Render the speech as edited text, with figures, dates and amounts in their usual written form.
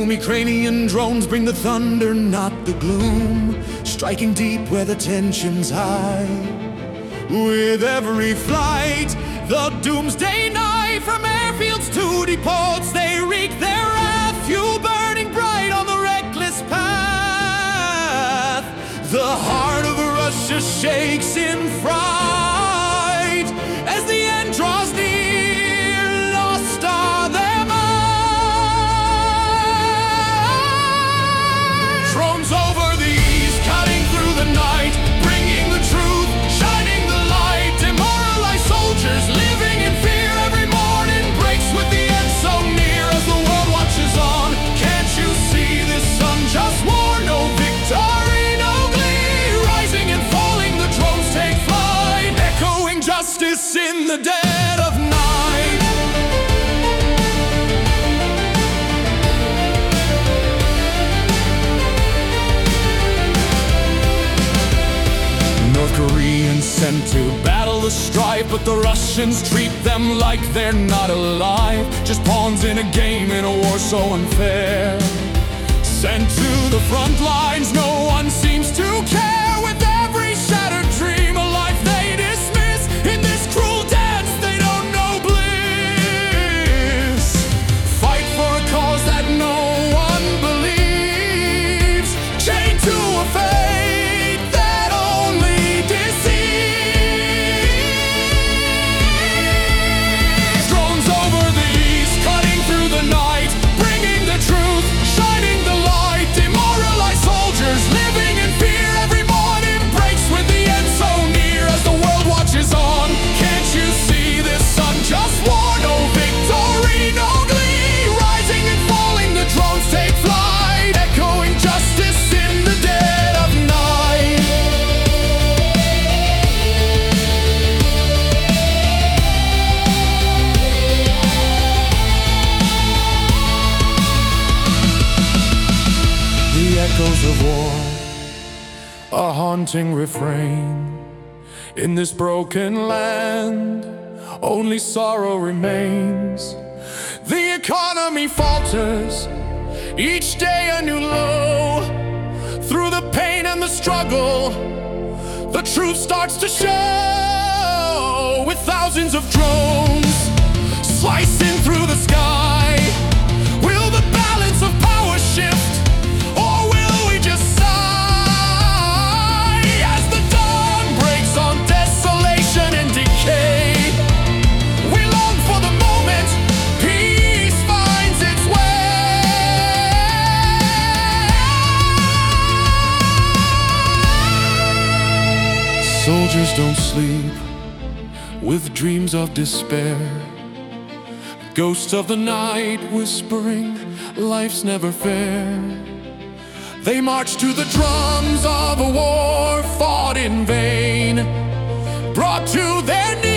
doom. Ukrainian drones bring the thunder, not the gloom, striking deep where the tension's high. With every flight, the doomsday knife, from airfields to depots, they wreak their wrath, fuel burning bright on the reckless path. The heart of Russia shakes in fright as the end draws near. Lost are their minds. Drones over the east, cutting through the night, bringing the truth, shining the light. Demoralized soldiers living in fear. Every morning breaks with the end so near as the world watches on. Can't you see this sun just war? No victory, no glee. Rising and falling, the drones take flight, echoing justice in the dead of night. North Koreans sent to battle the strife, but the Russians treat them like they're not alive, just pawns in a game in a war so unfair. Sent to the front lines, no one seems to care. With every shattered dream, a life they dismiss. In this cruel dance, they don't know bliss. Fight for a cause that no one believes, chained to a fate that only deceives. Drones over the east, cutting through the night, bringing the truth, shining the light. Demoralized soldiers living in fear. Every morning breaks with the end so near as the world watches on. Can't you see this sun just war? No victory, no glee. Rising and falling, the drones take flight, echoing justice in the dead of night. The echoes of war, a haunting refrain. In this broken land, only sorrow remains. The economy falters, each day a new low. Through the pain and the struggle, the truth starts to show. With thousands of drones slicing through the sky, will the balance of power shift, or will we just sigh as the dawn breaks on desolation and decay? We long for the moment peace finds its way. Soldiers don't sleep with dreams of despair, ghosts of the night whispering life's never fair. They march to the drums of a war fought in vain, brought to their knees.